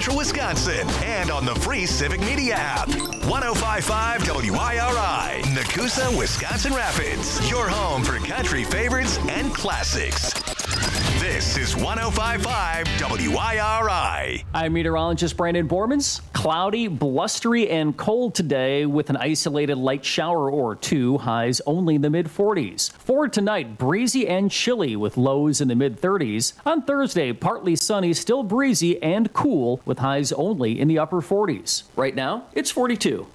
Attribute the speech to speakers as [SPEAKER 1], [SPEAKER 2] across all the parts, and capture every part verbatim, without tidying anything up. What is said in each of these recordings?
[SPEAKER 1] Central Wisconsin and on the free Civic Media app. one oh five point five W I R I, Nakusa, Wisconsin Rapids. Your home for country favorites and classics. This is one oh five point five W I R I.
[SPEAKER 2] I'm meteorologist Brandon Bormans. Cloudy, blustery, and cold today with an isolated light shower or two. Highs only in the mid forties. For tonight, breezy and chilly with lows in the mid thirties. On Thursday, partly sunny, still breezy and cool with highs only in the upper forties. Right now, it's forty-two.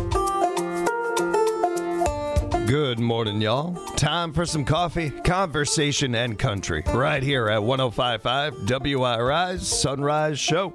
[SPEAKER 3] Good morning, y'all. Time for some coffee, conversation, and country right here at one oh five point five W I R I's Sunrise Show.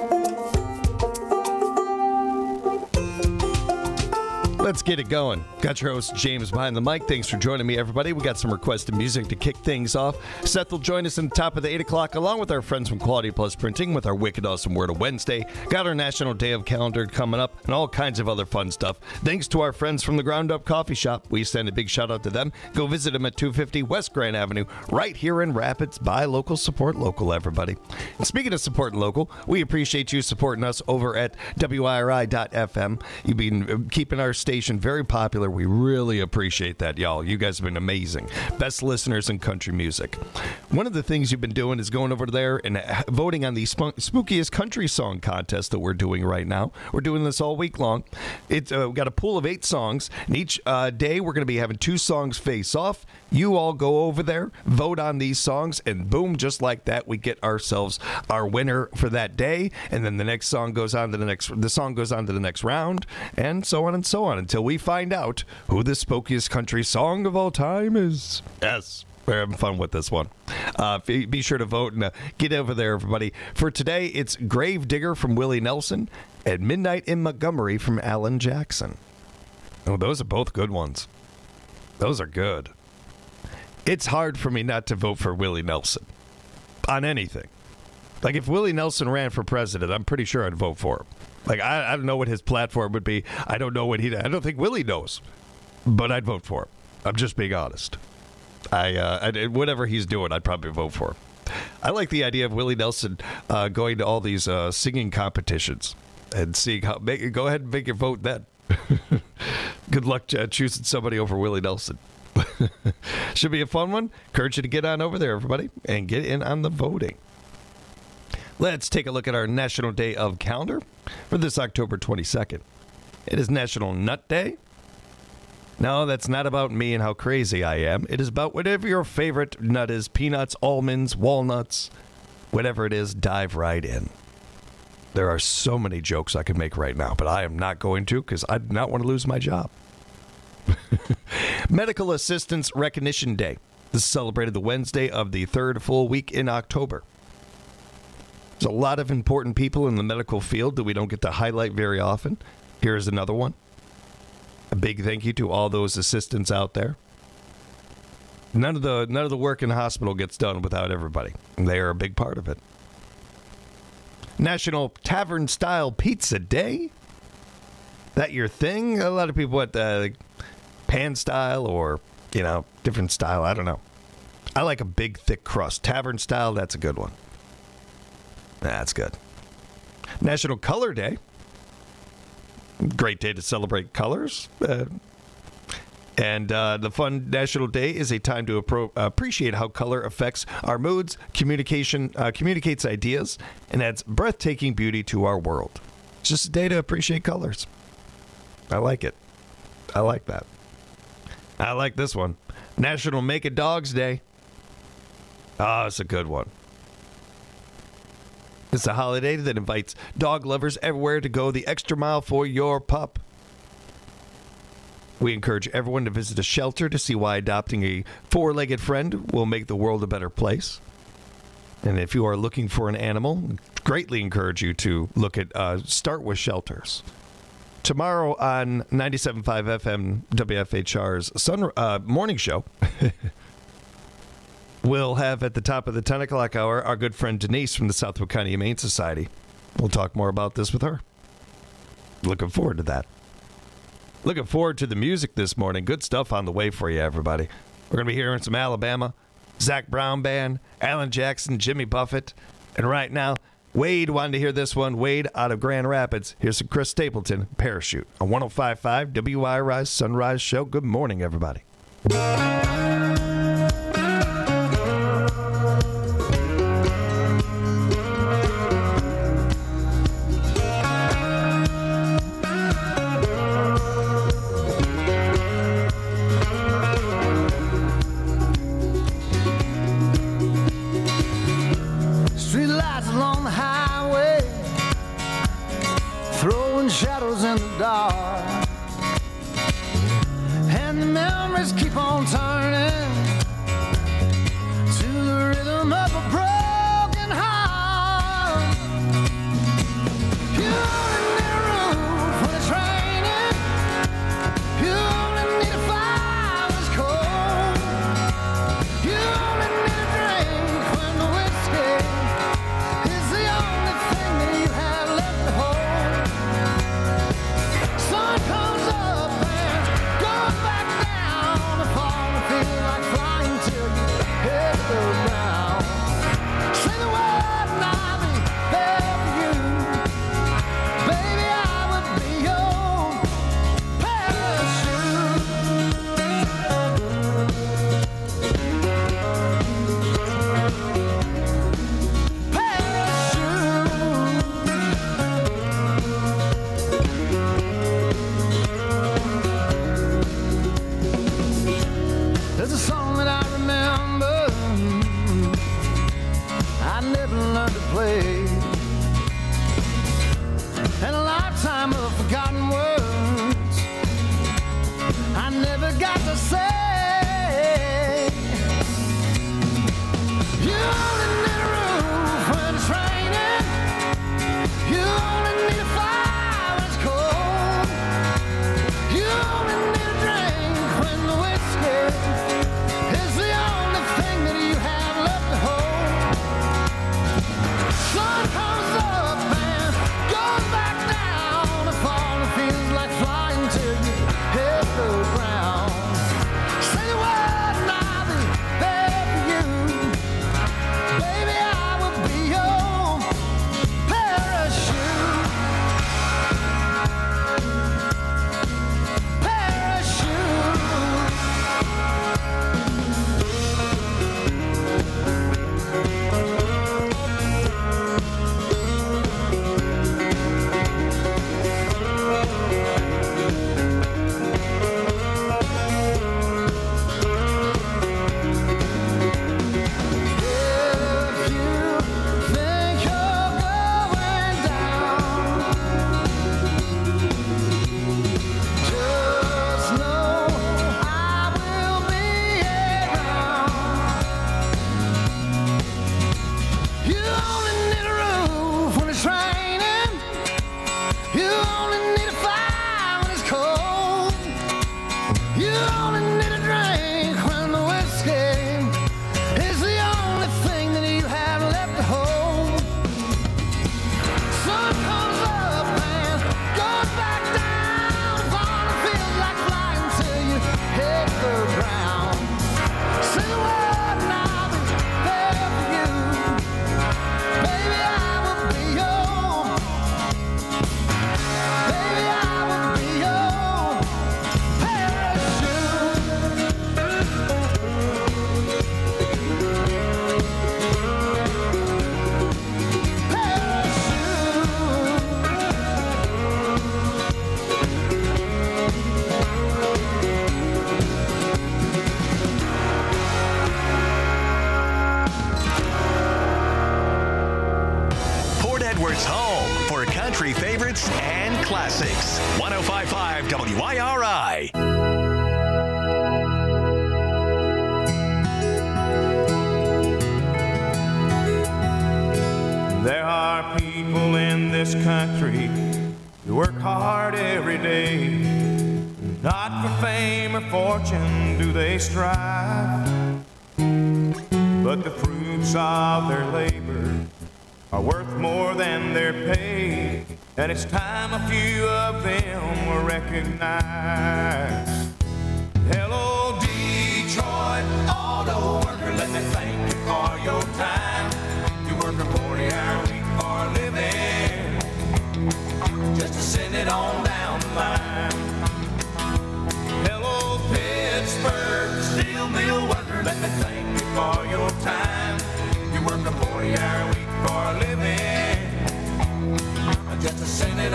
[SPEAKER 3] Let's get it going. Got your host, James, behind the mic. Thanks for joining me, everybody. We got some requested music to kick things off. Seth will join us in the top of the eight o'clock, along with our friends from Quality Plus Printing with our Wicked Awesome Word of Wednesday. Got our National Day of Calendar coming up and all kinds of other fun stuff. Thanks to our friends from the Ground Up Coffee Shop. We send a big shout out to them. Go visit them at two fifty West Grand Avenue, right here in Rapids. Buy local, support local, everybody. And speaking of supporting local, we appreciate you supporting us over at W I R I dot F M. You've been keeping our station very popular. We really appreciate that, y'all. You guys have been amazing. Best listeners in country music. One of the things you've been doing is going over there and voting on the sp- spookiest country song contest that we're doing right now. We're doing this all week long. It's uh, we've got a pool of eight songs, and each uh, day we're going to be having two songs face off. You all go over there, vote on these songs, and boom, just like that, we get ourselves our winner for that day. And then the next song goes on to the next. The song goes on to the next round, and so on and so on until we find out who the spookiest country song of all time is. Yes, we're having fun with this one. Uh, be sure to vote and uh, get over there, everybody. For today, it's Grave Digger from Willie Nelson and Midnight in Montgomery from Alan Jackson. Oh, those are both good ones. Those are good. It's hard for me not to vote for Willie Nelson on anything. Like, if Willie Nelson ran for president, I'm pretty sure I'd vote for him. Like, I, I don't know what his platform would be. I don't know what he... I don't think Willie knows. But I'd vote for him. I'm just being honest. I, uh, I whatever he's doing, I'd probably vote for him. I like the idea of Willie Nelson uh, going to all these uh, singing competitions and seeing how... Make, go ahead and make your vote then. Good luck uh, choosing somebody over Willie Nelson. Should be a fun one. Encourage you to get on over there, everybody, and get in on the voting. Let's take a look at our National Day of Calendar for this October twenty-second. It is National Nut Day. No, that's not about me and how crazy I am. It is about whatever your favorite nut is. Peanuts, almonds, walnuts, whatever it is, dive right in. There are so many jokes I could make right now, but I am not going to because I do not want to lose my job. Medical Assistance Recognition Day. This is celebrated the Wednesday of the third full week in October. There's a lot of important people in the medical field that we don't get to highlight very often. Here's another one. A big thank you to all those assistants out there. None of the none of the work in the hospital gets done without everybody. They are a big part of it. National Tavern Style Pizza Day. That your thing? A lot of people want uh, pan style or, you know, different style. I don't know. I like a big, thick crust. Tavern style, that's a good one. That's good. National Color Day. Great day to celebrate colors. Uh, and uh, the fun National Day is a time to appro- appreciate how color affects our moods, communication, uh, communicates ideas, and adds breathtaking beauty to our world. It's just a day to appreciate colors. I like it. I like that. I like this one. National Make a Dogs Day. Ah, oh, it's a good one. It's a holiday that invites dog lovers everywhere to go the extra mile for your pup. We encourage everyone to visit a shelter to see why adopting a four-legged friend will make the world a better place. And if you are looking for an animal, greatly encourage you to look at uh, start with shelters. Tomorrow on ninety-seven point five F M W F H R's sun, uh, morning show, we'll have at the top of the ten o'clock hour our good friend Denise from the Southwood County Humane Society. We'll talk more about this with her. Looking forward to that. Looking forward to the music this morning. Good stuff on the way for you, everybody. We're going to be hearing some Alabama, Zach Brown Band, Alan Jackson, Jimmy Buffett. And right now, Wade wanted to hear this one. Wade out of Grand Rapids. Here's some Chris Stapleton, Parachute, on one oh five point five W I R I Sunrise Show. Good morning, everybody.
[SPEAKER 4] Shadows in the dark, and the memories keep on turning to the rhythm of a broken heart. You only need a roof when it's raining. You only need a fire when it's cold. You only need a drink when the whiskey is the only thing that you have left to hold. Sun comes up and goes back down. The fall and feel like flying till you hit the ground. Say the word and I'll be there for you. Baby, I would be your parachute. There's a song that I remember I never learned to play, and a lifetime of forgotten words I never got to say. You only need a roof when it's raining. You only need a fire when it's cold. You only need a drink when the whiskey is the only thing that you have left to hold. Sun comes up and goes back down. The fall and feels like flying till you hit the ground. Say the word and I'll be there for you. Baby, I will be your parachute. Parachute. If you think you're going down, just know I will be around. You only need a roof when it's raining. You only need a fire when it's cold. You only need a drink when the whiskey is the only thing that you have left to hold. Sun comes up and goes back down. The fall feels like flying till you hit the ground. Say the word and I'll be there for you. Baby, I will be your. Baby, I will be your parachute.
[SPEAKER 1] Port Edwards' home for country favorites and classics. one oh five point five W I R I.
[SPEAKER 5] There are people in this country who work hard every day. Not for fame or fortune do they strive, but the fruits of their labor are worth more than their pay, and it's time a few of them were recognized. Hello, Detroit auto worker, let me thank you for your time. You work a forty hour week or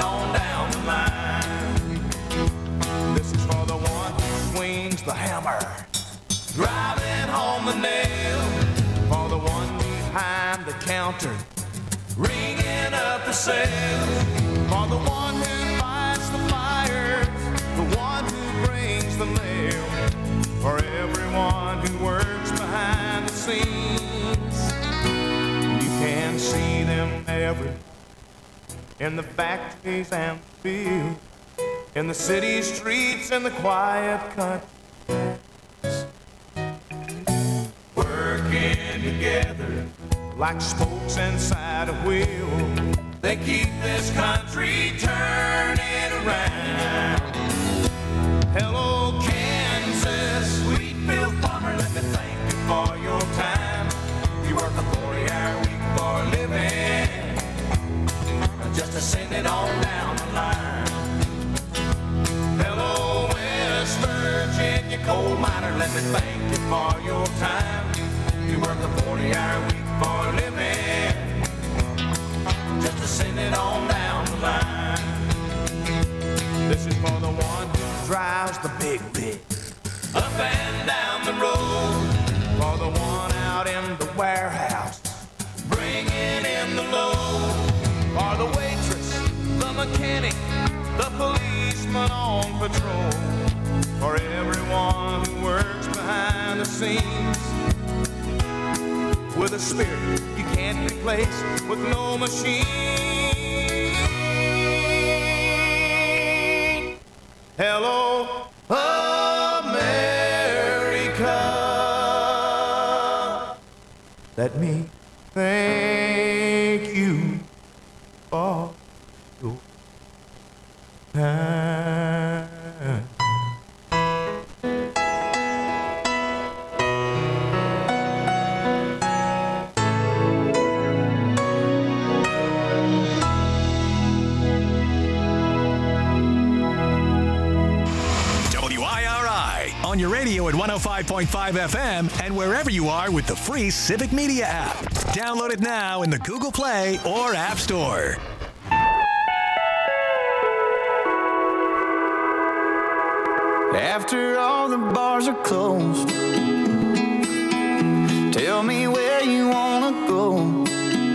[SPEAKER 5] on down the line. This is for the one who swings the hammer, driving home the nail. For the one behind the counter, ringing up the sales. For the one who fights the fire, the one who brings the mail. For everyone who works behind the scenes, you can see them every in the factories and the fields, in the city streets and the quiet countries, working together like spokes inside a wheel. They keep this country turning around. Hello, Kansas, Sweetfield farmer, let me thank you for your time. You work a forty-hour week for a living, just to send it on down the line. Hello, West Virginia coal miner, let me thank you for your time. You work a forty-hour week for a living, just to send it on down the line. This is for the one who drives the big pig up and down the road. For the one out in the warehouse, bringing in the load. For the waitress, the mechanic, the policeman on patrol. For everyone who works behind the scenes, with a spirit you can't replace with no machine. Hello, America. Let me thank you for your time.
[SPEAKER 1] On your radio at one oh five point five F M and wherever you are with the free Civic Media app. Download it now in the Google Play or App Store.
[SPEAKER 6] After all the bars are closed, tell me where you wanna go.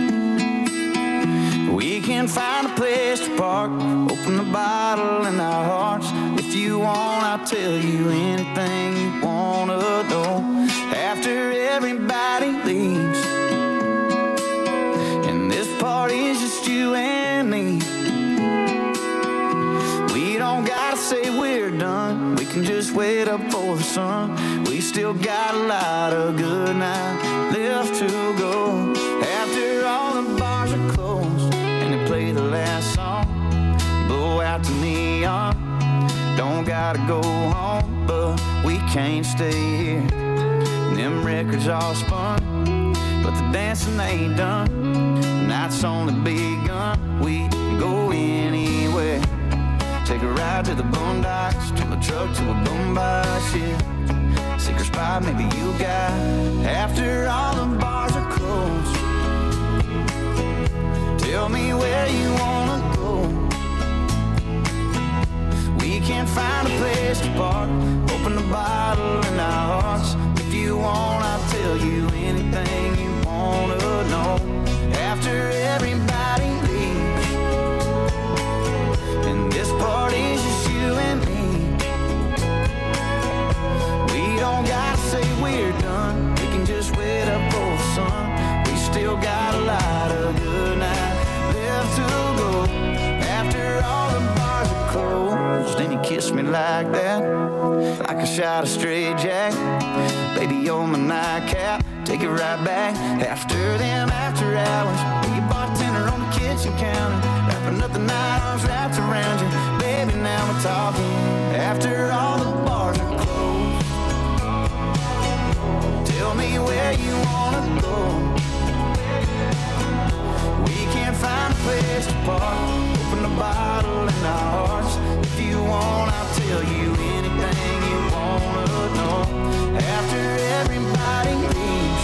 [SPEAKER 6] We can find a place to park, open the bottle in our hearts. If you want, I'll tell you anything you wanna know. After everybody leaves, and this party's just you and me, we don't gotta say we're done. We can just wait up for the sun. We still got a lot of good night left to go. After all the bars are closed and they play the last song, blow out the neon. Don't gotta go home, but we can't stay here. Them records all spun, but the dancing ain't done. Night's only begun, we can go anywhere. Take a ride to the boondocks, turn the truck to a boombox, yeah. Secret spot maybe you got. After all the bars are closed, tell me where you wanna go. We can't find a place to park, open the bottle in our hearts. If you want, I'll tell you anything you wanna know. After everybody leaves, and this party's just you and me, we don't gotta say we're done. We can just wait up for the sun. We still got a lot of good night left to go. After all the bars are closed, and you kiss me like that, like a shot of straight jack. Baby, you're my nightcap, take it right back. After them after hours, be a bartender on the kitchen counter, wrapping up the night, arms wrapped around you. Baby, now we're talking. After all the bars are closed, tell me where you wanna go. We can't find a place to park, open the bottle in our hearts. If you want, I'll tell you anything you wanna know. After everybody leaves,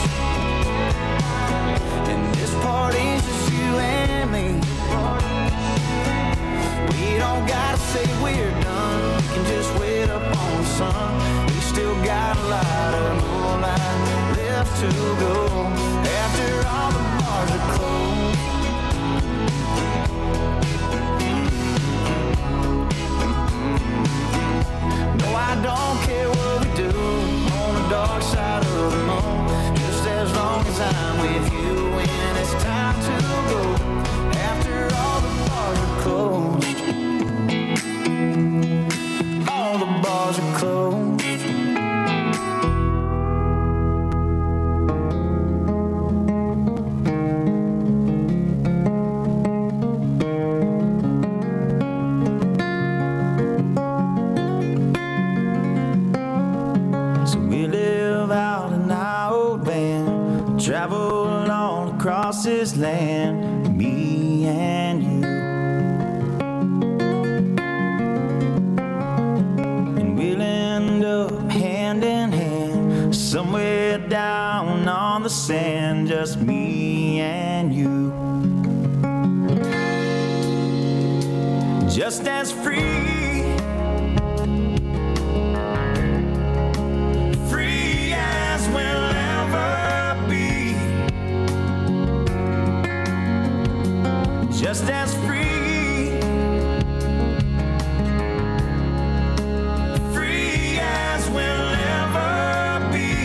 [SPEAKER 6] and this party's just you and me, his land, me and you. And we'll end up hand in hand, somewhere down on the sand, just me and you. Just as free, free as we'll ever be. Just as free, free as we'll ever be.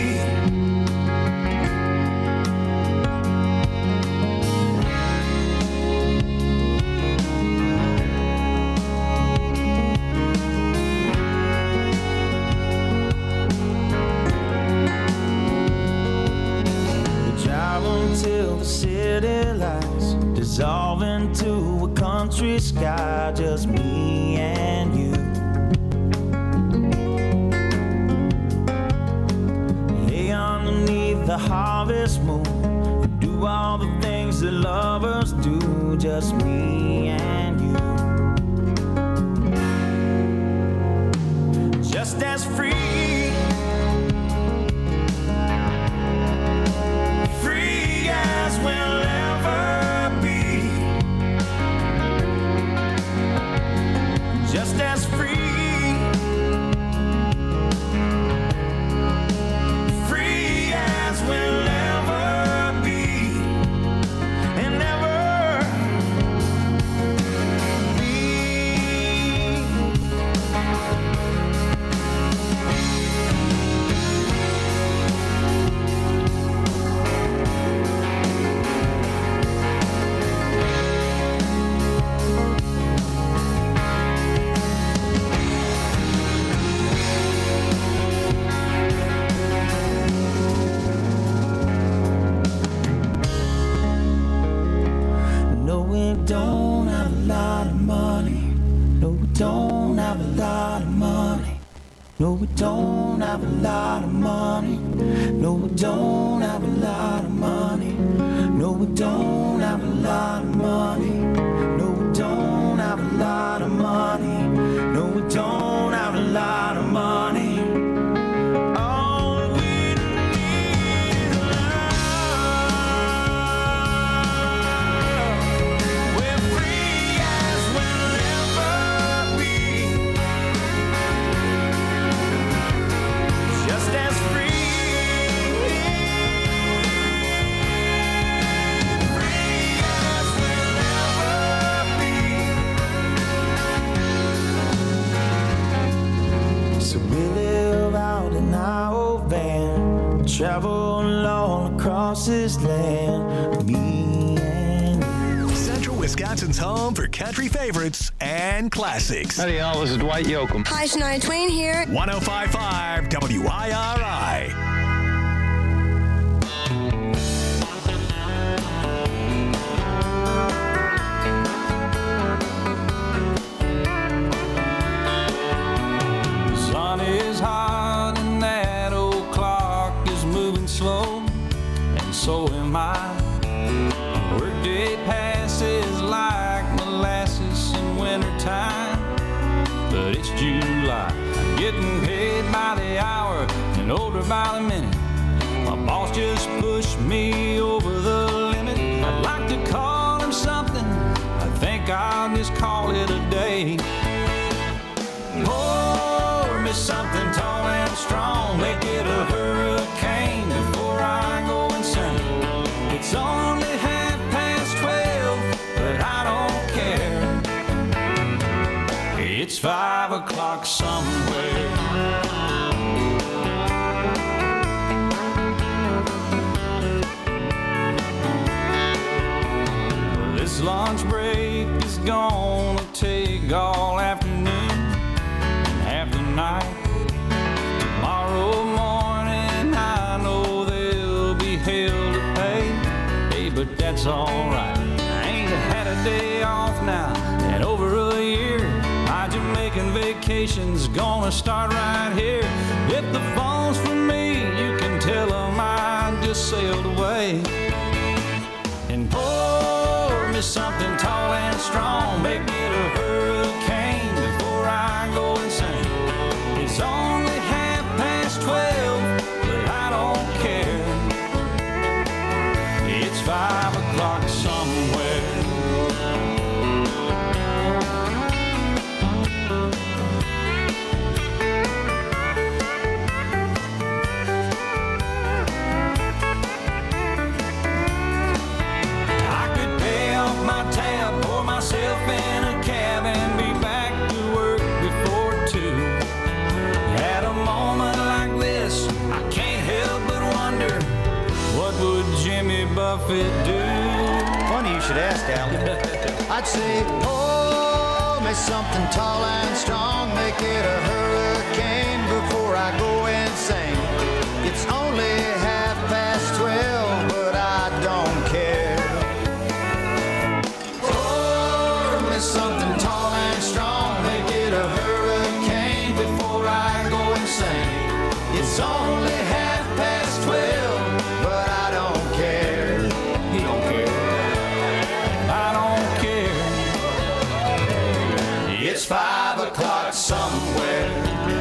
[SPEAKER 6] Till the city lights dissolve into a country sky, just me and you. Lay underneath the harvest moon and do all the things that lovers do, just me and you. Just as free, as we'll ever be. Just as free, free as we'll ever be. And ever be. Don't have a lot of money. No, we don't have a lot of money. No, we don't have a lot of money. No, we don't have a lot of money. No, we don't have a lot of money. No, we don't have a lot of money. No, we don't have a lot of money. Travel all across this land, me and you.
[SPEAKER 1] Central Wisconsin's home for country favorites and classics.
[SPEAKER 7] Howdy, y'all. This is Dwight Yoakam.
[SPEAKER 8] Hi, Shania Twain here.
[SPEAKER 1] one oh five point five W I R I.
[SPEAKER 6] Sun is hot and that old clock is moving slow, and so am I. Workday passes like molasses in wintertime, but it's July. I'm getting paid by the hour and older by the minute. My boss just pushed me over the limit. I'd like to call him something, I think I'll just call it a day. Pour me something tall and strong, make it a hurricane before I go insane. It's only half past twelve, but I don't care. It's five o'clock somewhere. This lunch break is gonna take all afternoon and half the night. Tomorrow morning I know there'll be hell to pay. Hey, but that's alright. I ain't had a day off now in over a year. My Jamaican vacation's gonna start right here. If the phone's for me, you can tell them I just sailed away. And boy, me something tall and strong, make it a hurricane before I go insane. It's only half past twelve, but I don't care. It's five o'clock somewhere. I could pay off my tab, pour myself in a cab, and be back to work before two. At a moment like this, I can't help but wonder, what would Jimmy Buffett do?
[SPEAKER 7] Funny you should ask, Al. I'd say, pour me something tall and strong, make it a hurricane before I go insane. It's only half past twelve, but I don't care. Pour me something tall and strong, make it a hurricane before I go insane. It's only half past twelve, but I don't care.
[SPEAKER 6] He don't care. I don't care.
[SPEAKER 7] It's five o'clock somewhere.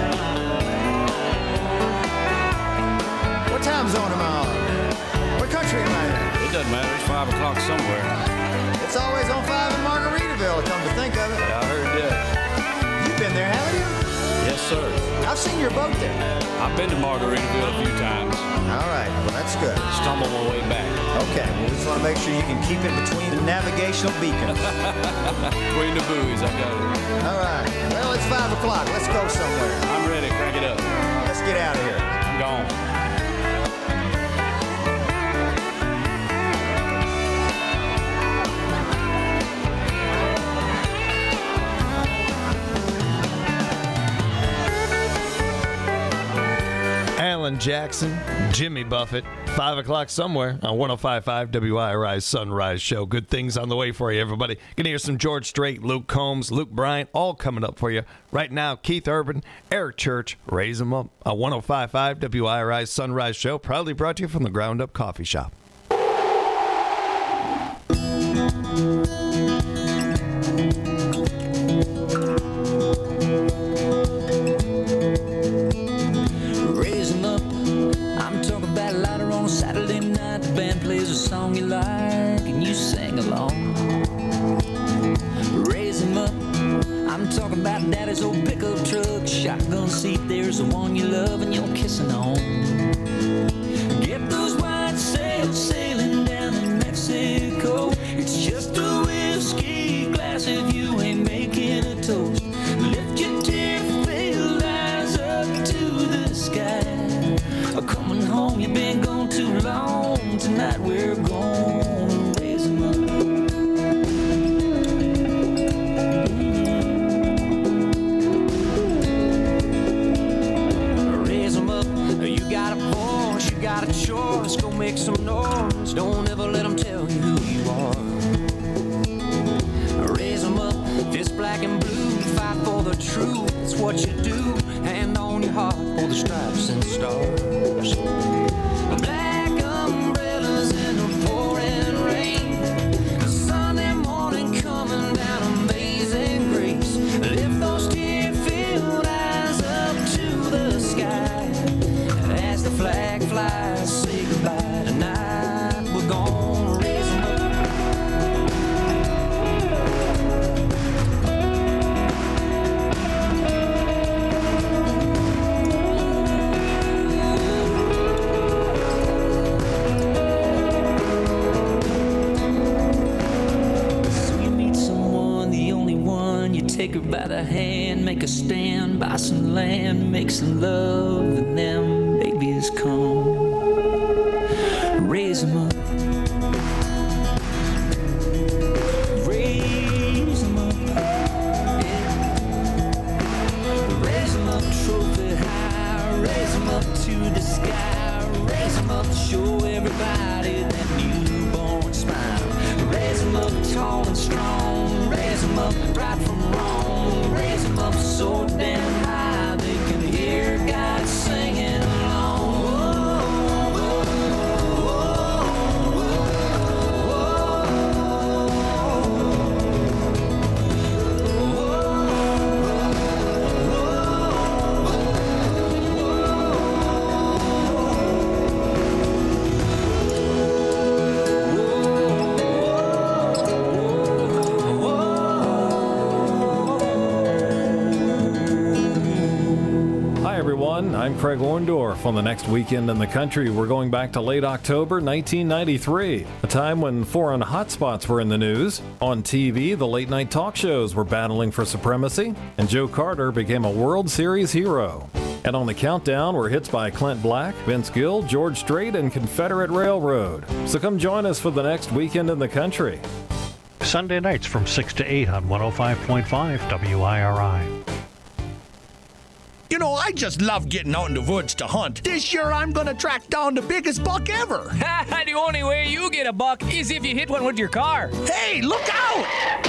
[SPEAKER 7] What time zone am I on? What country am I in?
[SPEAKER 6] It doesn't matter. It's five o'clock somewhere.
[SPEAKER 7] It's always on five in Margaritaville, come to think of it.
[SPEAKER 6] Yeah, I heard that.
[SPEAKER 7] You've been there, haven't you?
[SPEAKER 6] Yes, sir.
[SPEAKER 7] I've seen your boat there.
[SPEAKER 6] I've been to Margaritaville a few times.
[SPEAKER 7] All right, well, that's good.
[SPEAKER 6] Stumbled my way back.
[SPEAKER 7] Okay, we just want to make sure you can keep it between the navigational beacons.
[SPEAKER 6] Between the buoys, I got it.
[SPEAKER 7] All right, well, it's five o'clock. Let's go somewhere.
[SPEAKER 6] I'm ready. Crank it up.
[SPEAKER 7] Let's get out of here.
[SPEAKER 6] I'm gone.
[SPEAKER 3] Alan Jackson, Jimmy Buffett, five o'clock somewhere on one oh five point five W I R I Sunrise Show. Good things on the way for you, everybody. Gonna hear some George Strait, Luke Combs, Luke Bryant, all coming up for you. Right now, Keith Urban, Eric Church, Raise 'em Up on one oh five point five W I R I Sunrise Show. Proudly brought to you from the Ground Up Coffee Shop.
[SPEAKER 6] Raise 'em up. I'm talking about louder on a Saturday night. The band plays a song you like and you sing along. Raise 'em up. I'm talking about daddy's old pickup truck, shotgun seat. There's the one you love and you're kissing on. Get those white sails sailing down in Mexico. It's just a whiskey glass if you ain't making a toast. Lift your tear-filled eyes up to the sky. Coming home, you've been gone too long. Tonight we're gonna raise 'em up. Raise 'em up. You got a voice, you got a choice. Go make some noise. Don't ever let 'em tell you who you are. Raise 'em up. Fist black and blue. Fight for the truth. It's what you do. Hand on your heart for the stripes and stars. Black umbrellas in the pouring rain. Sunday morning coming down Amazing Grace. Lift those tear-filled eyes up to the sky. As the flag flies, say goodbye tonight. We're gonna raise 'em up. Take her by the hand, make a stand, buy some land, make some love, and them babies come. Raise 'em up. Raise 'em up. Yeah. Raise 'em up, trophy high. Raise 'em up to the sky. Raise 'em up, show everybody that newborn smile. Raise 'em up tall and strong. Raise 'em up right from wrong. Raise 'em up so damn high they can hear God singing along. Whoa, whoa, whoa, whoa.
[SPEAKER 8] I'm Craig Orndorff. On the next Weekend in the Country, we're going back to late October nineteen ninety-three, a time when foreign hotspots were in the news. On T V, the late-night talk shows were battling for supremacy, and Joe Carter became a World Series hero. And on the countdown were hits by Clint Black, Vince Gill, George Strait, and Confederate Railroad. So come join us for the next Weekend in the Country.
[SPEAKER 9] Sunday nights from six to eight on one oh five point five W I R I.
[SPEAKER 10] You know, I just love getting out in the woods to hunt. This year, I'm gonna track down the biggest buck ever.
[SPEAKER 11] The only way you get a buck is if you hit one with your car.
[SPEAKER 10] Hey, look out!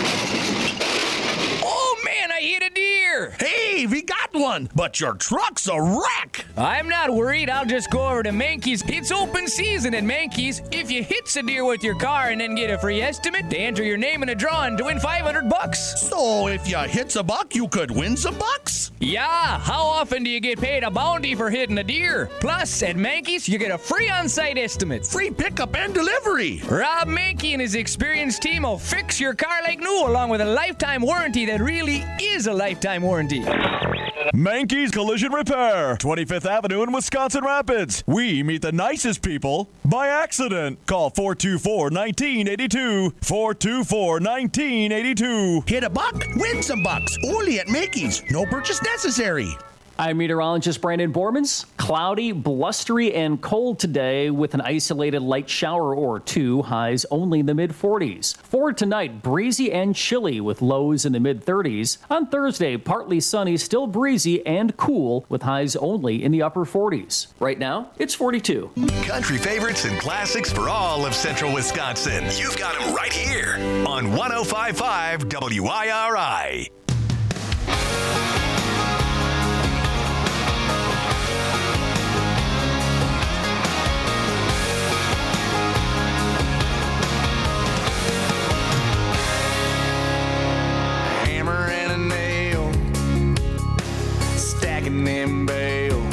[SPEAKER 11] Oh, man, I hit a deer.
[SPEAKER 10] Hey, we got one, but your truck's a wreck.
[SPEAKER 11] I'm not worried. I'll just go over to Mankey's. It's open season at Mankey's. If you hit a deer with your car and then get a free estimate, they enter your name in a drawing to win five hundred bucks.
[SPEAKER 10] So if you hit a buck, you could win some bucks?
[SPEAKER 11] Yeah, how often do you get paid a bounty for hitting a deer? Plus, at Mankey's, you get a free on-site estimate.
[SPEAKER 10] Free pickup and delivery.
[SPEAKER 11] Rob Mankey and his experienced team will fix your car like new, along with a lifetime warranty that really is a lifetime warranty.
[SPEAKER 12] Mankey's Collision Repair, twenty-fifth Avenue in Wisconsin Rapids. We meet the nicest people by accident. Call four two four, one nine eight two, four two four, one nine eight two.
[SPEAKER 10] Hit a buck, win some bucks. Only at Mankey's. No purchase necessary.
[SPEAKER 2] I'm meteorologist Brandon Bormans. Cloudy, blustery, and cold today with an isolated light shower or two. Highs only in the mid forties. For tonight, breezy and chilly with lows in the mid thirties. On Thursday, partly sunny, still breezy and cool with highs only in the upper forties. Right now, it's forty-two.
[SPEAKER 1] Country favorites and classics for all of central Wisconsin. You've got them right here on one oh five point five W I R I.
[SPEAKER 6] Them bales.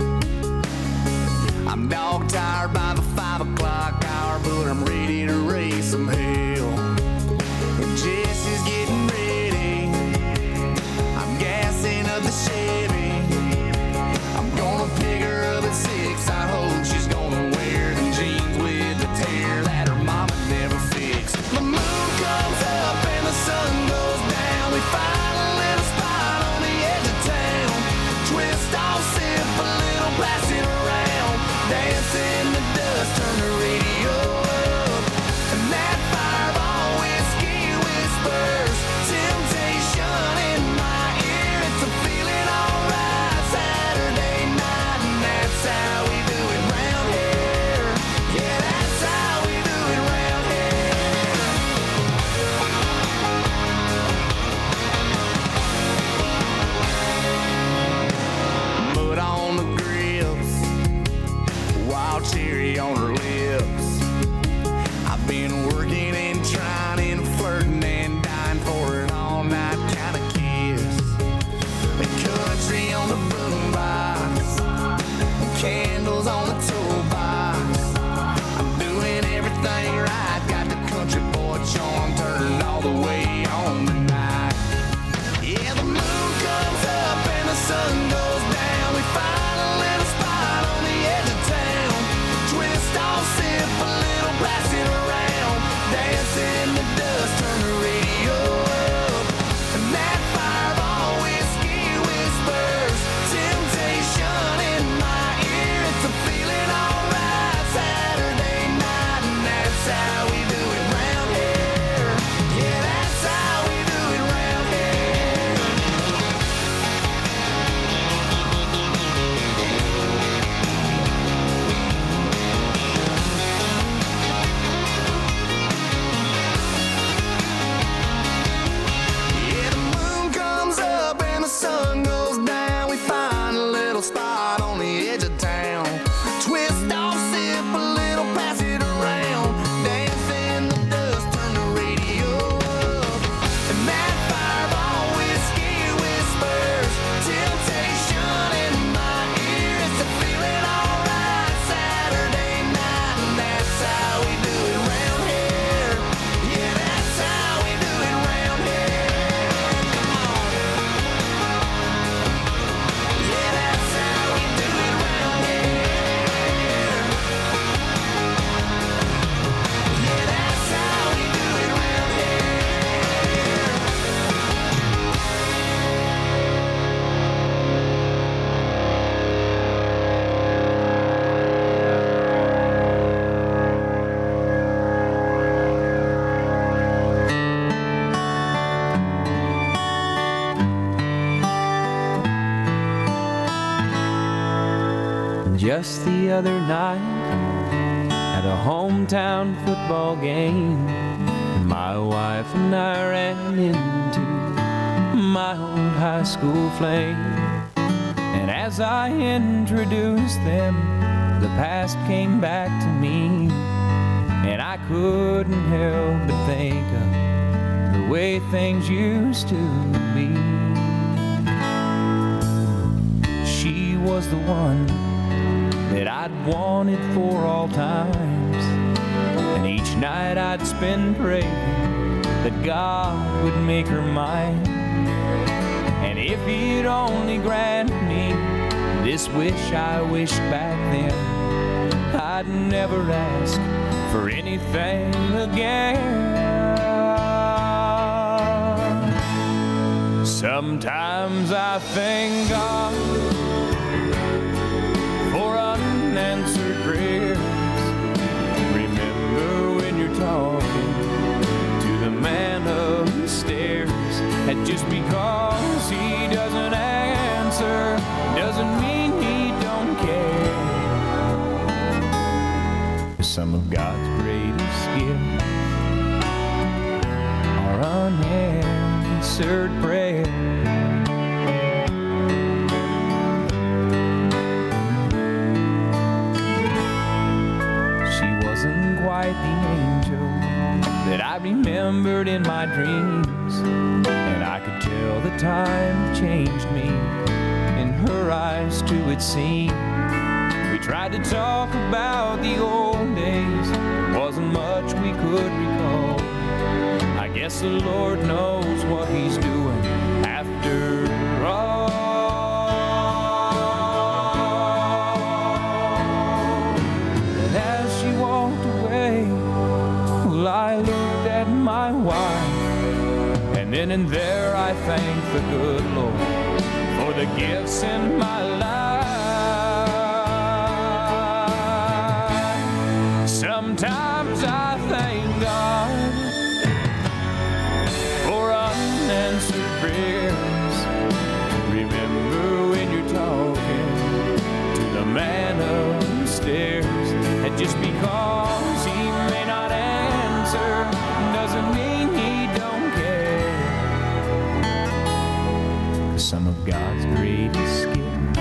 [SPEAKER 6] I'm dog tired by the five o'clock hour, but I'm ready to raise some hell. And Jesse's getting ready. I'm gassing up the Chevy. I'm gonna pick her up at six. I hope she's gonna wear the jeans with the tear that her mama never fixed. The moon comes up and the sun goes down. We find a little spot on the edge of town. Twist off, sip a little, blast it around. Dance in the dust, turn the radio up. And that fireball whiskey whispers temptation in my ear. It's a feeling alright Saturday night, and that's how we do it round here. Yeah, that's how we do it round here. Mud on the grips, wild cherry on her lips. I've been working and trying and flirting and dying for an all-night kind of kiss. The country on the boombox, candles on the toolbox. I'm doing everything right, got the country boy charm turned all the way on tonight. Yeah, the moon comes up and the sun goes down. We find a little spot on the edge of town. Twist off, sip a little, blast it around. Dance in the dust, turn the radio up. And that fireball whiskey whispers temptation in my ear. It's a feeling alright Saturday night, and that's how we do it round here. Yeah, that's
[SPEAKER 13] Just the other night at a hometown football game, my wife and I ran into my old high school flame. And as I introduced them, the past came back to me, and I couldn't help but think of the way things used to be. She was the one that I'd wanted for all times, and each night I'd spend praying that God would make her mine. And if he'd only grant me this wish I wished back then, I'd never ask for anything again. Sometimes I thank God for unanswered prayers. Remember when you're talking to the man upstairs, and just because he doesn't answer doesn't mean he don't care. Some of God's greatest gifts are unanswered prayers. She wasn't quite the angel that I remembered in my dreams, and I could tell the time changed me. In her eyes too it seemed. We tried to talk about the old days, there wasn't much we could recall. I guess the Lord knows what he's doing after all. And as she walked away, well, I looked at my wife, and then and there I thanked the good Lord for the gifts in my life. Sometimes I thank God for unanswered prayers. Remember when you're talking to the man upstairs, and just because he may not answer doesn't mean he don't care. 'Cause some of God's greatest gifts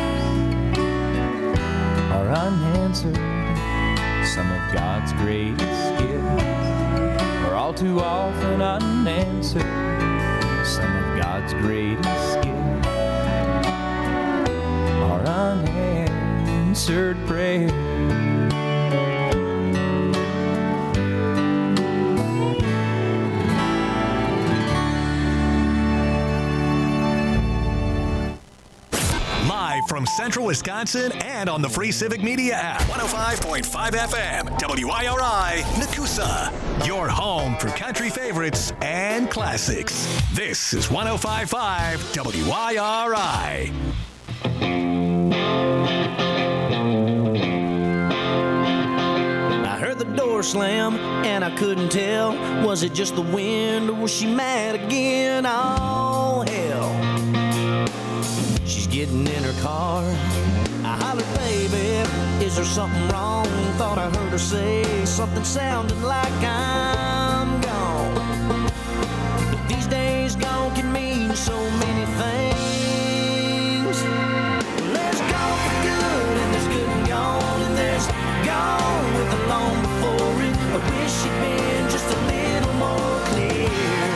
[SPEAKER 13] are unanswered. Some of God's greatest gifts are all too often unanswered. Some of God's greatest gifts are unanswered prayers.
[SPEAKER 1] Live from Central Wisconsin and on the free Civic Media app. one oh five point five F M, W I R I, Nakusa. Your home for country favorites and classics. This is one oh five point five W I R I.
[SPEAKER 14] I heard the door slam and I couldn't tell. Was it just the wind or was she mad again? Oh, hell. She's getting in her car. I hollered, baby, is there something wrong? Thought I heard her say something sounding like I'm gone. But these days gone can mean so many things. There's gone for good and there's good and gone, and there's gone with the long before it. I wish she'd been just a little more clear.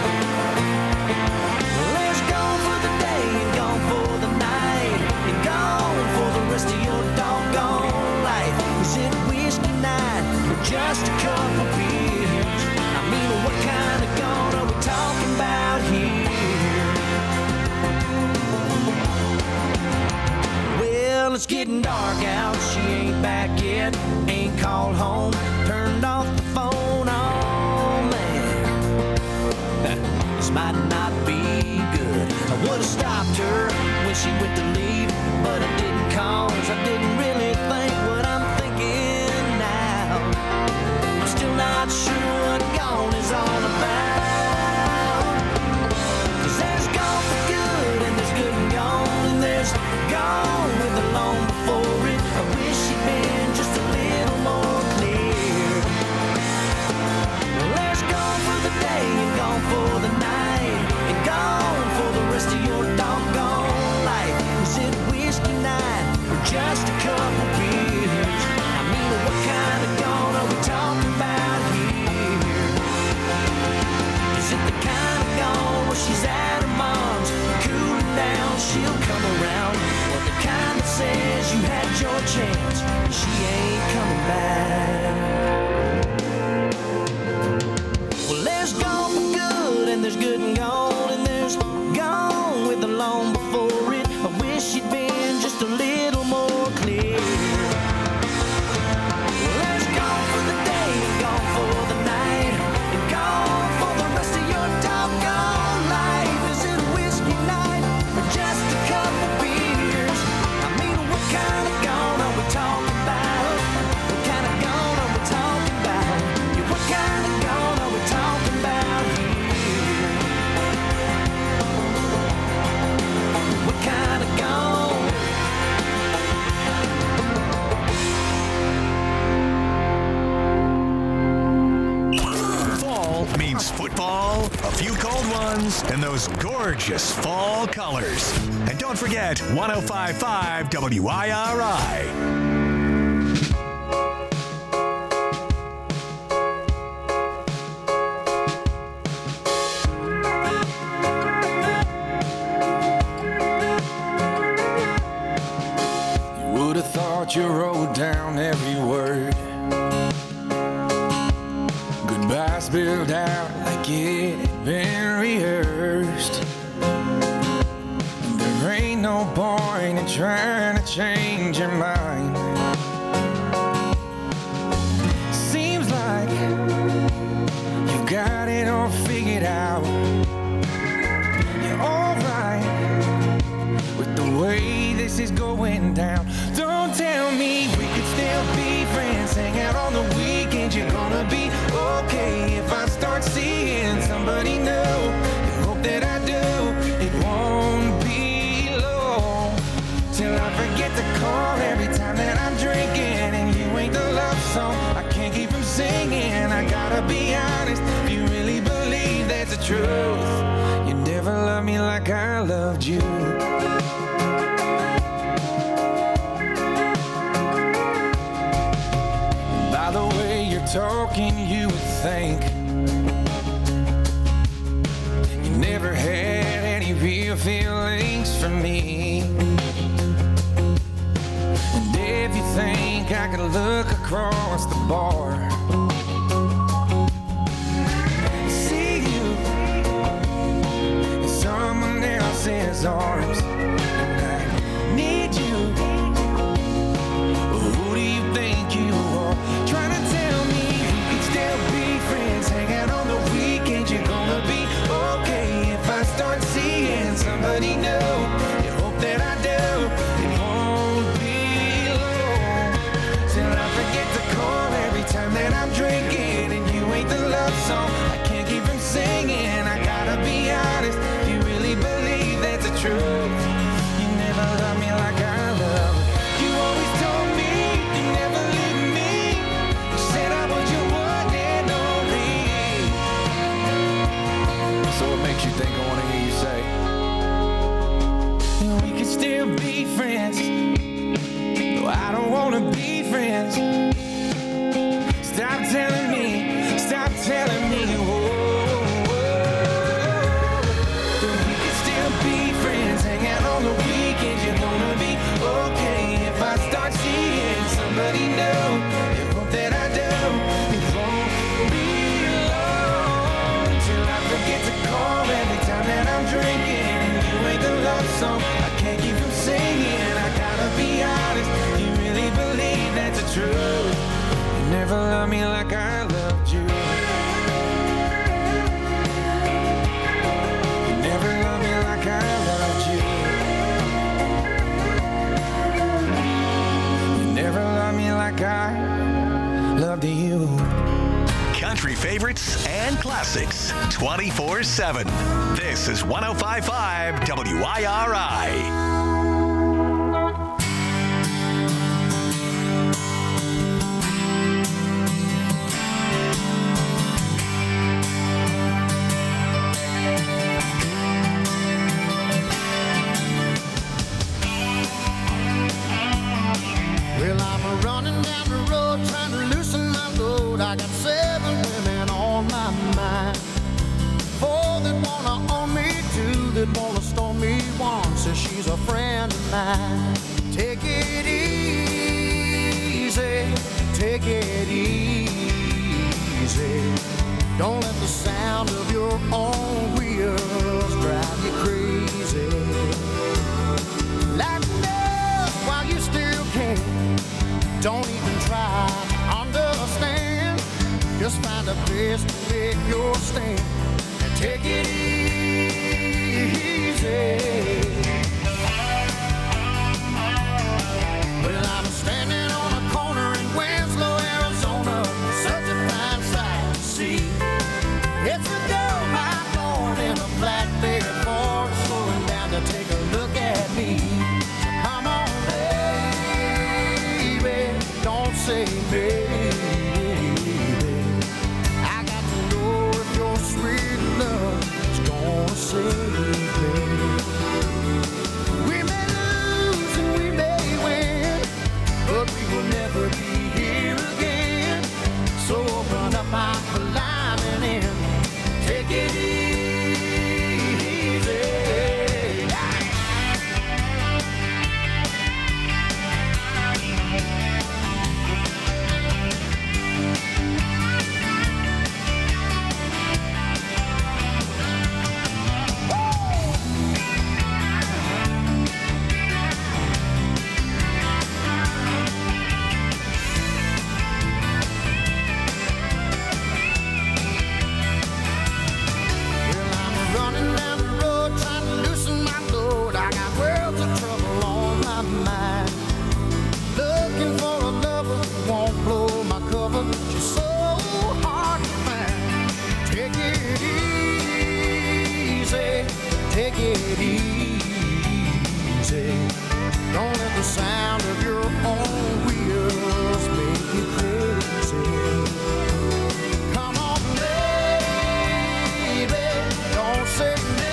[SPEAKER 14] There's gone for the day and gone for the night, and gone for the rest of your doggone life. Is it whiskey night or just a couple beers? I mean, what kind of gone are we talking about here? Well, it's getting dark out, she ain't back yet, ain't called home, turned off the phone, oh man. This might not be good. I would've stopped her when she went to leave, but I didn't cause I didn't really think what I'm thinking now. I'm still not sure what gone is all about. 'Cause there's gone for good and there's good and gone, and there's gone with the long before it. I wish she'd
[SPEAKER 1] a few cold ones, and those gorgeous fall colors. And don't forget one oh five point five W I R I.
[SPEAKER 15] You wrote down every word. Goodbye spilled out like it had been rehearsed. There ain't no point in trying to change your mind. Seems like you've got it all figured out. You're alright with the way this is going down. Don't tell me we could still be friends, hang out on the weekends. You're gonna be okay if I start seeing somebody new. You hope that I do. It won't be long till I forget to call every time that I'm drinking, and you ain't the love song I can't keep from singing. I gotta be honest, if you really believe that's the truth, you never loved me like I loved you. By the way you're talking, you would think you never had any real feelings for me. And if you think I could look across the bar, see you in someone else's arms, and I need you. Who do you think you are? Trying to tell me we can still be friends, hang out on the weekends. You're gonna be okay if I start seeing somebody new. You hope that I do. It won't be long till I forget to call every time that I'm drinking, and you ain't the love song I can't keep from singing. I gotta be honest, if you really believe that's the truth, you never loved me like I love. You always told me you never leave me. You said I was your one and only. So what makes you think I want to hear you say we can still be friends? No, I don't want to be friends. Stop telling me, stop telling me, whoa, whoa. We can still be friends, hang out on the weekends. You're gonna be okay if I start seeing somebody new. You hope that I do. It won't be long till I forget to call every time that I'm drinking, and you ain't the love song I can't keep from singing. I gotta be honest, you really believe that's the truth. You never loved me like I loved you. You never loved me like I loved you. You never loved me like I loved you.
[SPEAKER 1] Country favorites and classics twenty-four seven. This is one oh five point five W I R I.
[SPEAKER 4] Well, I'm running down the road trying to loosen my load. I got seven women on my mind. Four that wanna own me, two that wanna storm me. One says she's a friend of mine. Take it easy, take it easy. Don't let the sound of your own wheels drive you crazy. Light it up while you still can. Don't even try to understand. Just find a place to make your stand and take it easy. Well, I'm standing on a corner in Winslow, Arizona. Such a fine sight to see. It's a dull my morning in a flatbed Ford, slowing down to take a look at me. So come on, baby, don't say baby. I got to know if your sweet love take it easy. Don't let the sound of your own wheels make you crazy. Come on, baby, don't say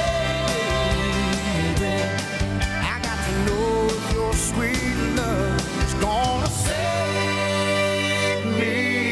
[SPEAKER 4] maybe. I got to know if your sweet love is gonna save me.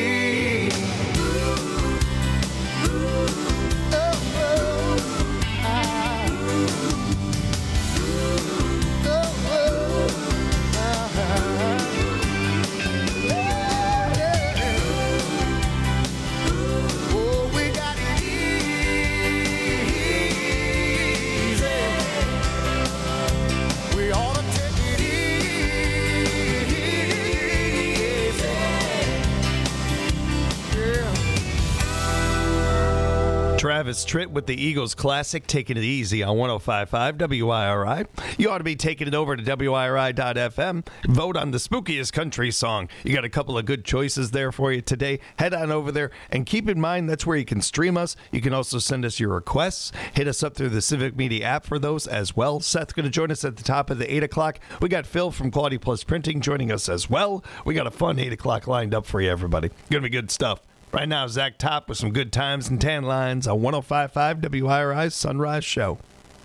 [SPEAKER 3] Travis Tritt with the Eagles Classic, Taking It Easy on one oh five point five W I R I. You ought to be taking it over to W I R I dot F M. Vote on the spookiest country song. You got a couple of good choices there for you today. Head on over there, and keep in mind that's where you can stream us. You can also send us your requests. Hit us up through the Civic Media app for those as well. Seth's going to join us at the top of the eight o'clock. We got Phil from Quality Plus Printing joining us as well. We got a fun eight o'clock lined up for you, everybody. Going to be good stuff. Right now, Zach Top with some good times and tan lines on one oh five point five W I R I's Sunrise Show.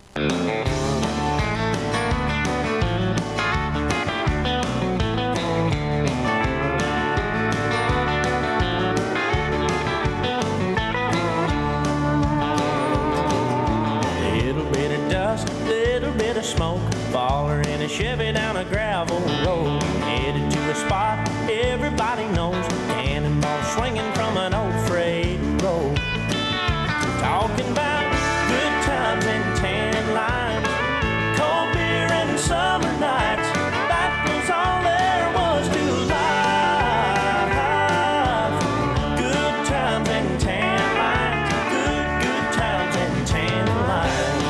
[SPEAKER 14] Little bit of dust, little bit of smoke, baller in a Chevy down a gravel road, headed to a spot everybody knows, cannonball swinging from an old freight road. Talking about good times and tan lines, cold beer and summer nights, that was all there was to life. Good times and tan lines, good, good times and tan lines.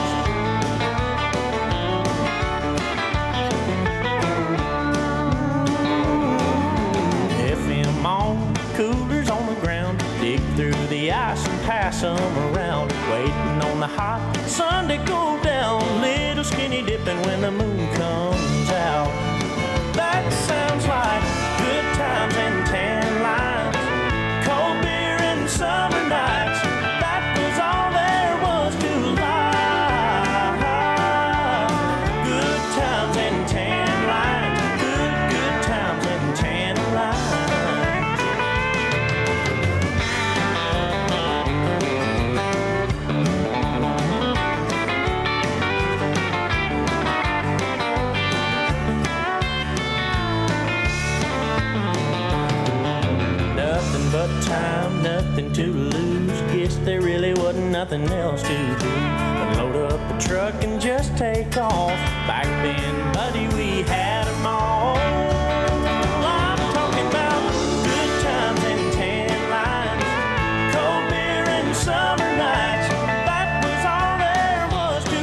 [SPEAKER 14] F M on, coolers on the ground, dig through the ice and pass them around, waiting on the hot sun to go down, little skinny dipping when the moon comes out. That sounds like good times and tan lines, cold beer and summer nights, that was all there was to life. Good times and tan lines, good, good times and tan lines. Nothing but time, nothing to lose. Guess there really wasn't nothing else to do but load up the truck and just take off. Back then, buddy, we had them all. I'm talking about good times and tan lines, cold beer and summer nights. That was all there was to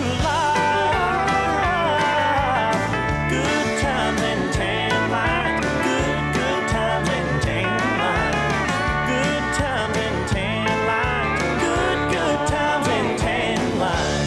[SPEAKER 14] life. Good times and tan lines, good, good times and tan lines. Good times and tan lines, good, good times and tan lines.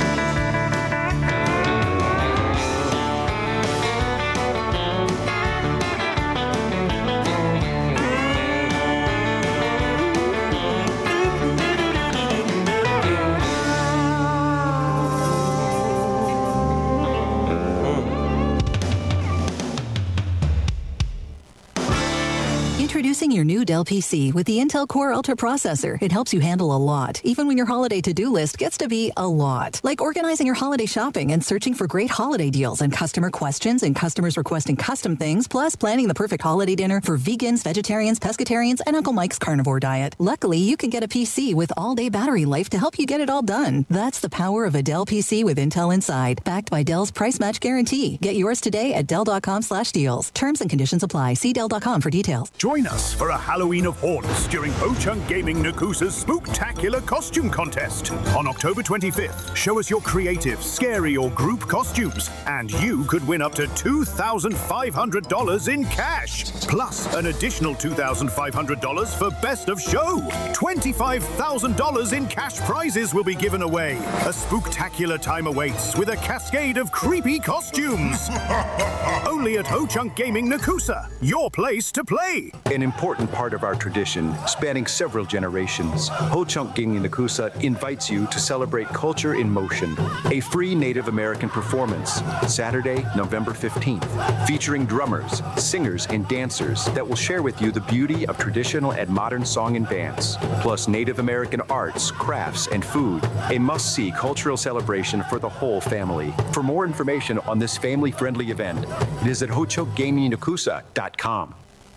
[SPEAKER 16] Introducing your new Dell P C with the Intel Core Ultra processor. It helps you handle a lot, even when your holiday to-do list gets to be a lot. Like organizing your holiday shopping and searching for great holiday deals and customer questions and customers requesting custom things, plus planning the perfect holiday dinner for vegans, vegetarians, pescatarians, and Uncle Mike's carnivore diet. Luckily, you can get a P C with all-day battery life to help you get it all done. That's the power of a Dell P C with Intel inside, backed by Dell's price match guarantee. Get yours today at Dell dot com slash deals. Terms and conditions apply. See Dell dot com for details.
[SPEAKER 10] Join us for
[SPEAKER 17] for a Halloween of Haunts during Ho-Chunk Gaming Nakusa's Spooktacular Costume Contest. On October twenty-fifth, show us your creative, scary, or group costumes, and you could win up to two thousand five hundred dollars in cash, plus an additional two thousand five hundred dollars for Best of Show. twenty-five thousand dollars in cash prizes will be given away. A spooktacular time awaits with a cascade of creepy costumes. Only at Ho-Chunk Gaming Nakusa, your place to play.
[SPEAKER 18] An important part of our tradition, spanning several generations, Ho-Chunk Gaming Nakusa invites you to celebrate culture in motion. A free Native American performance, Saturday, November fifteenth, featuring drummers, singers, and dancers that will share with you the beauty of traditional and modern song and dance, plus Native American arts, crafts, and food. A must-see cultural celebration for the whole family. For more information on this family-friendly event, visit ho chunk gaming nakusa dot com.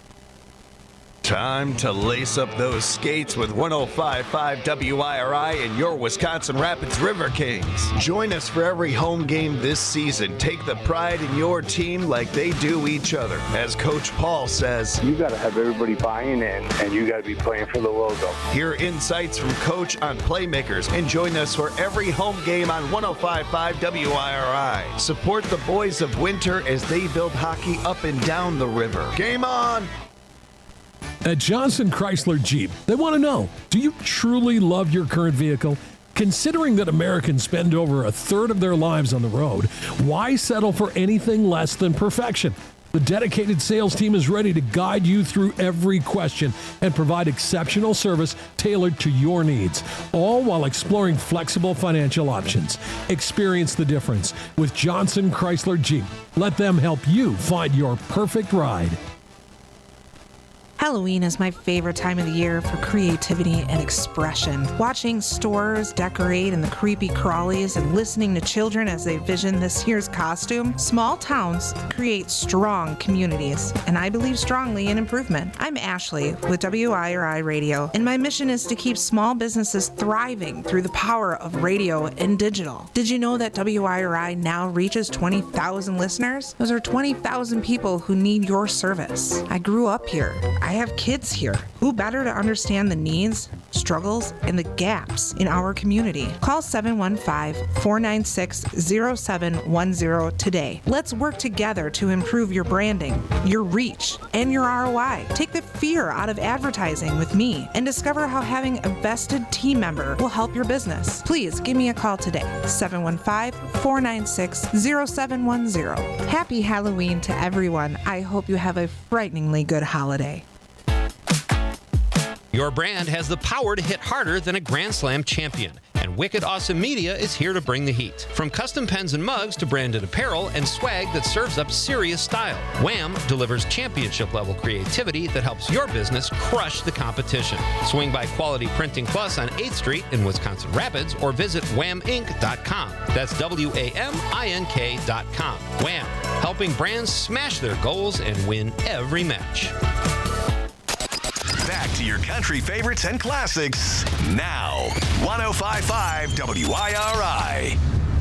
[SPEAKER 3] Time to lace up those skates with one oh five point five W I R I and your Wisconsin Rapids River Kings. Join us for every home game this season. Take the pride in your team like they do each other. As Coach Paul says,
[SPEAKER 19] you got to have everybody buying in, and you got to be playing for the logo.
[SPEAKER 3] Hear insights from Coach on playmakers and join us for every home game on one oh five point five W I R I. Support the boys of Winter as they build hockey up and down the river. Game on!
[SPEAKER 20] At Johnson Chrysler Jeep, they want to know, do you truly love your current vehicle? Considering that Americans spend over a third of their lives on the road, why settle for anything less than perfection? The dedicated sales team is ready to guide you through every question and provide exceptional service tailored to your needs, all while exploring flexible financial options. Experience the difference with Johnson Chrysler Jeep. Let them help you find your perfect ride.
[SPEAKER 21] Halloween is my favorite time of the year for creativity and expression. Watching stores decorate in the creepy crawlies and listening to children as they vision this year's costume. Small towns create strong communities, and I believe strongly in improvement. I'm Ashley with W I R I Radio, and my mission is to keep small businesses thriving through the power of radio and digital. Did you know that W I R I now reaches twenty thousand listeners? Those are twenty thousand people who need your service. I grew up here. I have kids here. Who better to understand the needs, struggles, and the gaps in our community? Call seven one five, four nine six, zero seven one zero today. Let's work together to improve your branding, your reach, and your R O I. Take the fear out of advertising with me and discover how having a vested team member will help your business. Please give me a call today, seven one five, four nine six, zero seven one zero. Happy Halloween to everyone. I hope you have a frighteningly good holiday.
[SPEAKER 22] Your brand has the power to hit harder than a Grand Slam champion, and Wicked Awesome Media is here to bring the heat. From custom pens and mugs to branded apparel and swag that serves up serious style, Wham delivers championship-level creativity that helps your business crush the competition. Swing by Quality Printing Plus on eighth Street in Wisconsin Rapids or visit wham ink dot com. That's W A M I N K dot com. Wham, helping brands smash their goals and win every match.
[SPEAKER 1] Back to your country favorites and classics now. one oh five point five W I R I.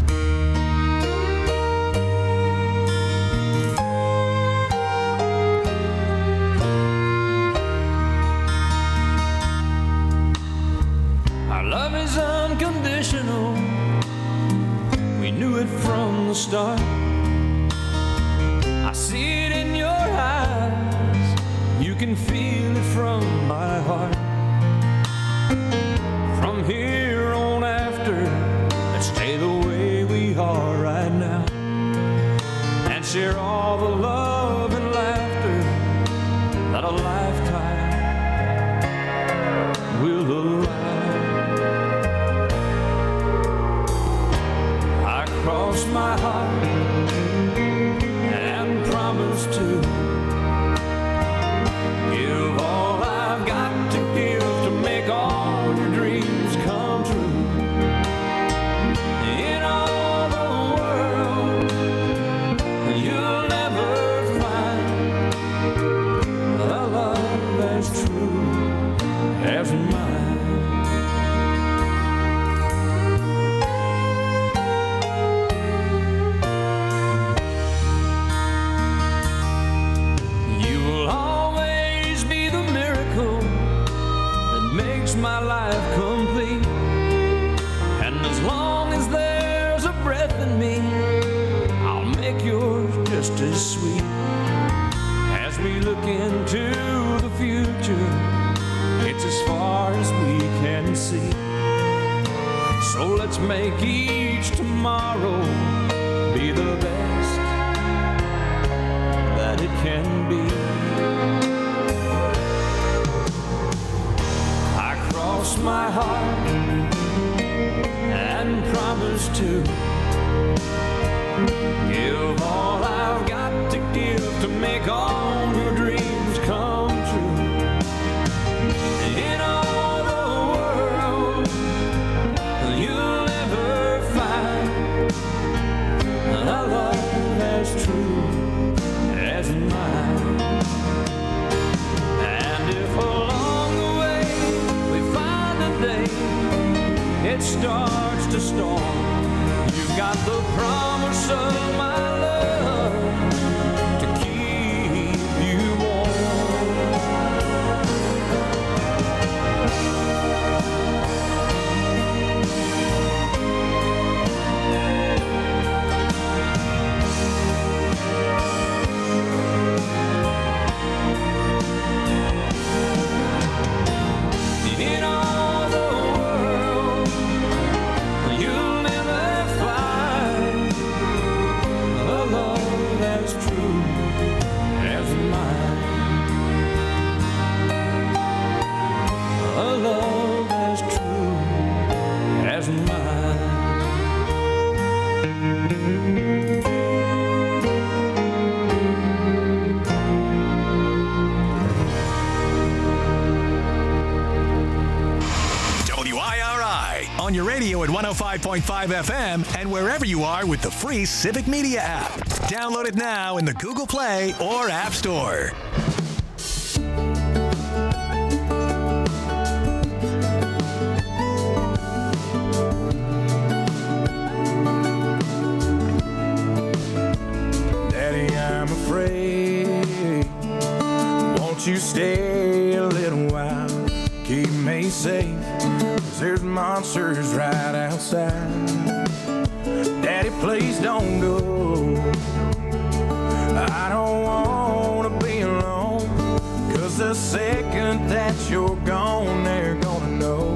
[SPEAKER 23] Our love is unconditional. We knew it from the start. I see it in your eyes. You can feel it from my heart. From here on after, let's stay the way we are right now and share all the love and laughter that a lifetime will allow. I crossed my heart and promised to give all I've got to give to make all your dreams come true. In all the world, you'll never find a love as true as mine. breath in me, I'll make yours just as sweet. As we look into the future, it's as far as we can see. So let's make each tomorrow be the best that it can be. I cross my heart and promise to give all I've got to give to make all your dreams come true. In all the world, you'll never find a love as true as mine. And if along the way we find a day it starts to storm, you've got the promise of my love to keep you in all the world, you'll never find a love as true as mine. A love as true as mine.
[SPEAKER 1] W I R I on your radio at one oh five point five F M and wherever you are with the free Civic Media app. Download it now in the Google Play or App Store.
[SPEAKER 23] Daddy, I'm afraid. Won't you stay a little while? Keep me safe, 'cause there's monsters right outside. Daddy, please don't go. I don't wanna be alone, 'cause the second that you're gone, they're gonna know.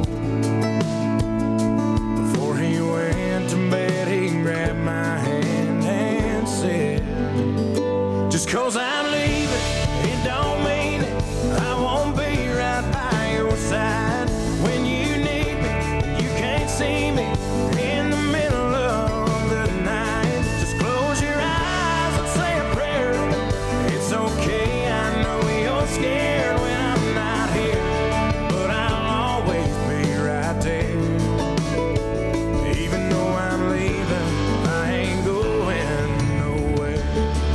[SPEAKER 23] Before he went to bed, he grabbed my hand and said, just 'cause I'm leaving, it don't mean it. I won't be right by your side. When you need me, you can't see me in the middle of the night. Just close your eyes and say a prayer. It's okay, I know you're scared when I'm not here, but I'll always be right there. Even though I'm leaving, I ain't going nowhere.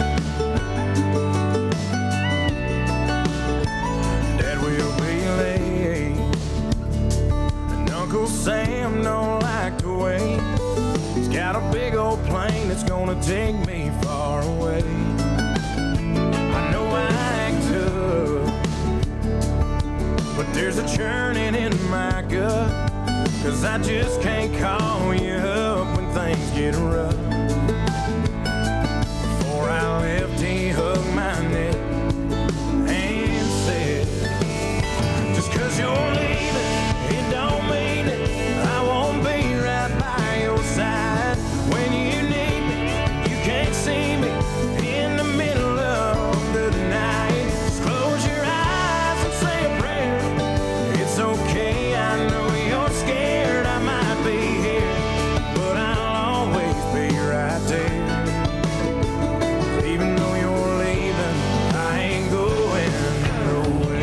[SPEAKER 23] Dad will be late, and Uncle Sam don't like to wait. He's got a big old plane that's gonna take me far away. I know I act tough, but there's a churning in my gut, 'cause I just can't call you up when things get rough. Before I left, he hugged my neck and said, just 'cause you're leaving, it don't mean it. I won't be right by your side. When you need me, you can't see me in the middle of the night. Just close your eyes and say a prayer. It's okay, I know you're scared, I might be here, but I'll always be right there. Even though you're leaving, I ain't going nowhere.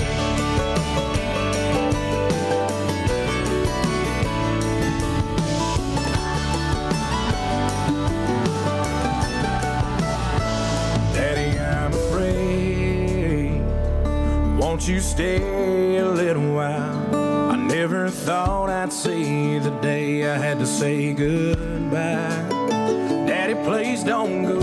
[SPEAKER 23] Daddy, I'm afraid. Won't you stay a little while? I never thought I'd see the day I had to say goodbye. Daddy, please don't go.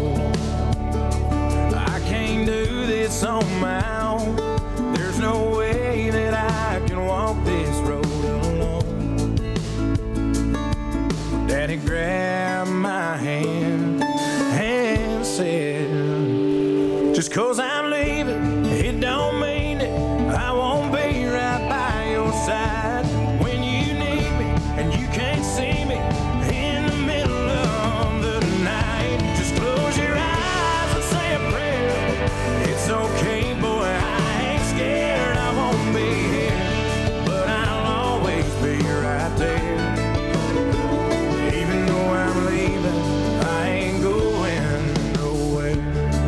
[SPEAKER 23] I can't do this on my own. There's no way that I can walk this road alone. Daddy, grab my hand and said, just 'cause I'm leaving, it don't mean it. I won't be right by your side when you need me and you can't see me in the middle of the night. Just close your eyes and say a prayer. It's okay, boy, I ain't scared. I won't be here, but I'll always be right there. Even though I'm leaving, I ain't going nowhere.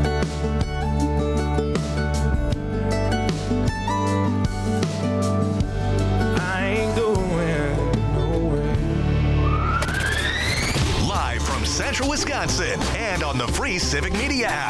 [SPEAKER 23] I ain't going nowhere.
[SPEAKER 1] Live from Central Wisconsin and on the free Civic Media app.